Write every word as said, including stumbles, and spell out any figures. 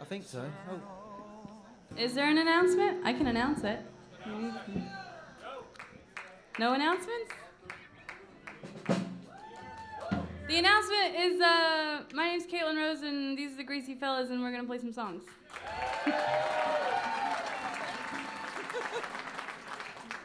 think so. Oh. Is there an announcement? I can announce it. No announcements? The announcement is, uh, my name's Caitlin Rose, and these are the Greasy Fellas, and we're gonna play some songs.